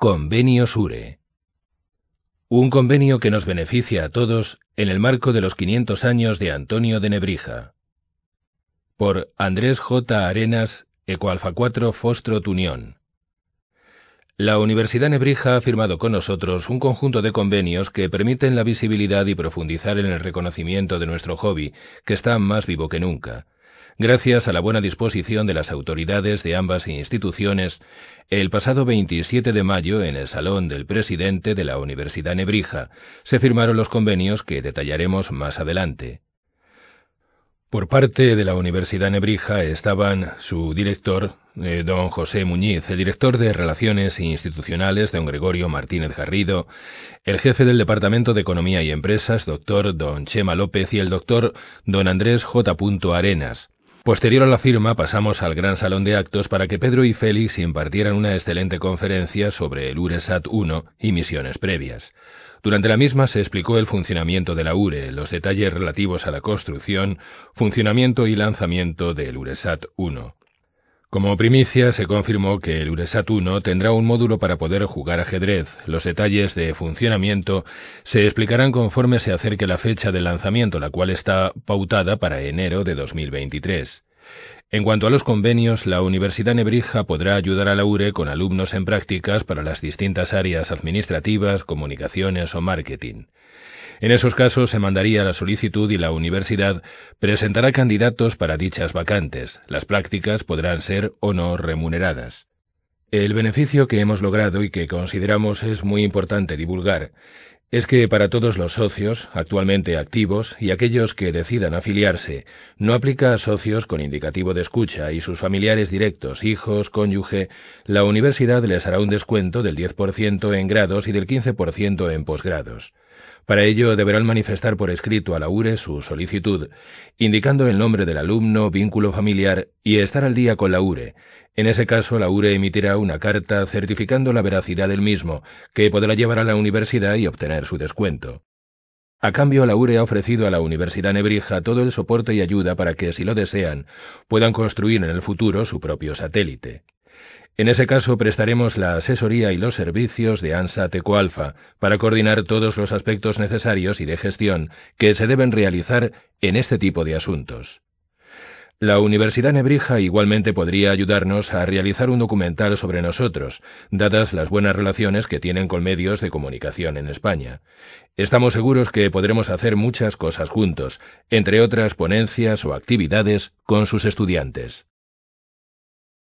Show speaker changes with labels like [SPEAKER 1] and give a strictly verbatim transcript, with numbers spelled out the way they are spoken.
[SPEAKER 1] Convenio SURE. Un convenio que nos beneficia a todos en el marco de los quinientos años de Antonio de Nebrija. Por Andrés J. Arenas, Ecoalfa cuatro Foxtrot Unión. La Universidad Nebrija ha firmado con nosotros un conjunto de convenios que permiten la visibilidad y profundizar en el reconocimiento de nuestro hobby, que está más vivo que nunca. Gracias a la buena disposición de las autoridades de ambas instituciones, el pasado veintisiete de mayo, en el Salón del Presidente de la Universidad Nebrija, se firmaron los convenios que detallaremos más adelante. Por parte de la Universidad Nebrija estaban su director, eh, don José Muñiz, el director de Relaciones Institucionales, don Gregorio Martínez Garrido, el jefe del Departamento de Economía y Empresas, doctor don Chema López, y el doctor don Andrés J. Arenas. Posterior a la firma pasamos al gran salón de actos para que Pedro y Félix impartieran una excelente conferencia sobre el URESAT uno y misiones previas. Durante la misma se explicó el funcionamiento de la URE, los detalles relativos a la construcción, funcionamiento y lanzamiento del URESAT uno. Como primicia se confirmó que el URESAT uno tendrá un módulo para poder jugar ajedrez. Los detalles de funcionamiento se explicarán conforme se acerque la fecha del lanzamiento, la cual está pautada para enero de dos mil veintitrés. En cuanto a los convenios, la Universidad Nebrija podrá ayudar a la URE con alumnos en prácticas para las distintas áreas administrativas, comunicaciones o marketing. En esos casos se mandaría la solicitud y la universidad presentará candidatos para dichas vacantes. Las prácticas podrán ser o no remuneradas. El beneficio que hemos logrado y que consideramos es muy importante divulgar es que para todos los socios, actualmente activos, y aquellos que decidan afiliarse, no aplica a socios con indicativo de escucha y sus familiares directos, hijos, cónyuge, la universidad les hará un descuento del diez por ciento en grados y del quince por ciento en posgrados. Para ello deberán manifestar por escrito a la URE su solicitud, indicando el nombre del alumno, vínculo familiar y estar al día con la URE. En ese caso, la URE emitirá una carta certificando la veracidad del mismo, que podrá llevar a la universidad y obtener su descuento. A cambio, la URE ha ofrecido a la Universidad Nebrija todo el soporte y ayuda para que, si lo desean, puedan construir en el futuro su propio satélite. En ese caso prestaremos la asesoría y los servicios de ANSAT Ecoalfa para coordinar todos los aspectos necesarios y de gestión que se deben realizar en este tipo de asuntos. La Universidad Nebrija igualmente podría ayudarnos a realizar un documental sobre nosotros, dadas las buenas relaciones que tienen con medios de comunicación en España. Estamos seguros que podremos hacer muchas cosas juntos, entre otras ponencias o actividades con sus estudiantes.